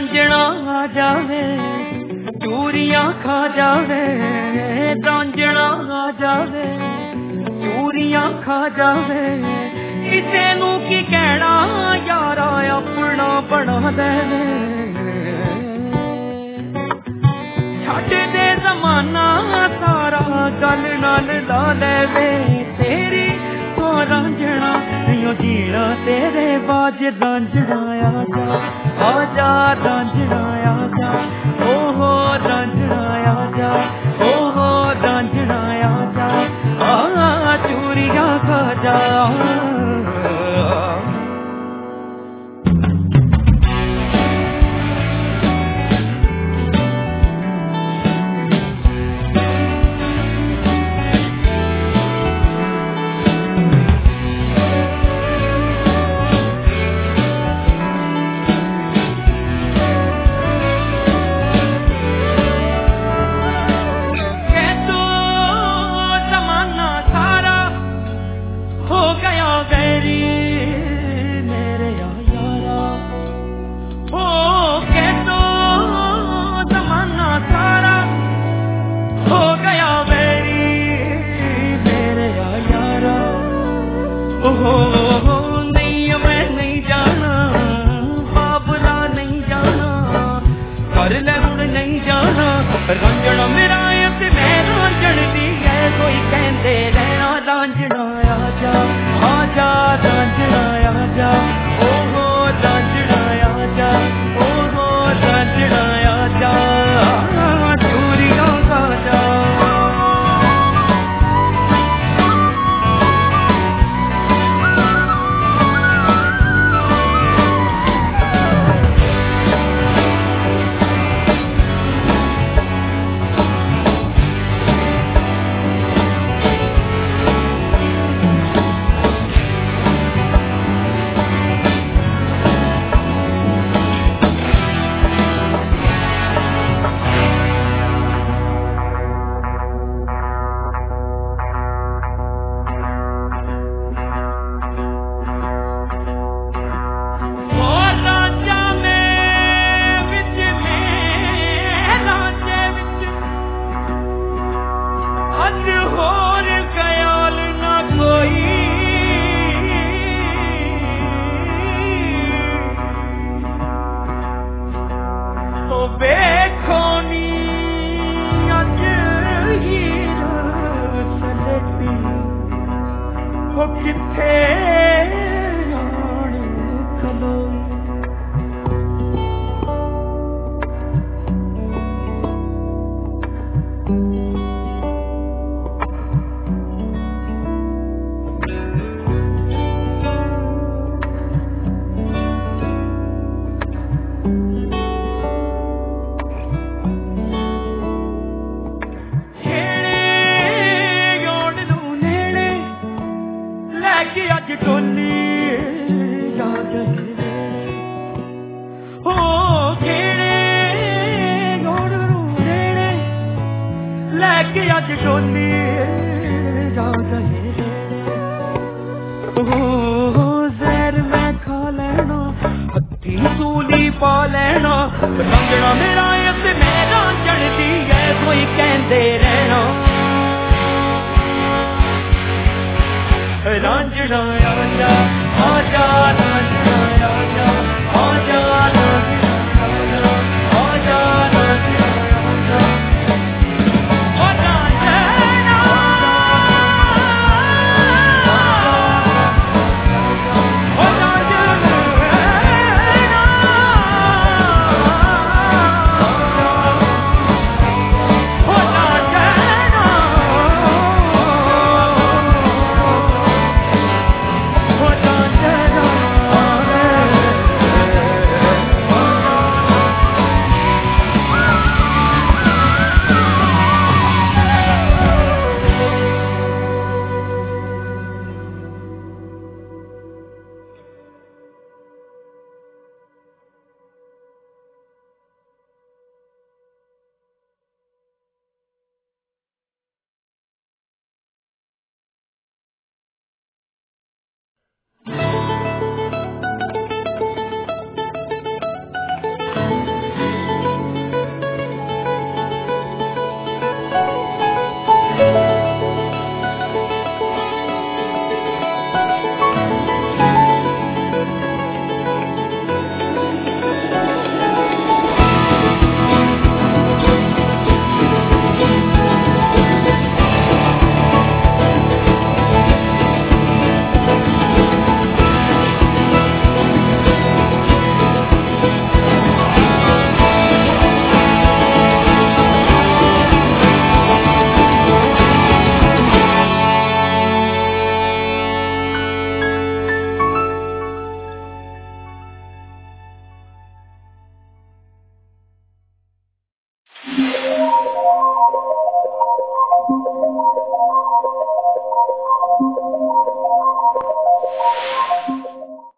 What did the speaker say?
रांझना आ जावे चूरियां खा जावे रांझना आ जावे चूरियां खा जावे किसे नू की कहना यारा अपना बना दे छड्ड दे जमाना सारा गल नाल ला ले तेरी रांझना नहीं जीना तेरे बाज रांझना आजा रांझना आजा ओहो रांझना आजा ओहो रांझना आजा चूरियां खा जा रांझना मेरा ते मैं रांझन दी है कोई कहंदे रहना रांझना आजा आजा रांझना आजा ओहो रांझना आजा ओहो रांझना आजा चूरियां खा जा रांझना मेरा ते मैं रांझन दी है कोई कहंदे रहना रांझना आजा आजा रांझना आजा आजा रांझना आजा आजा रांझना आजा ओ रांझना ओ रांझना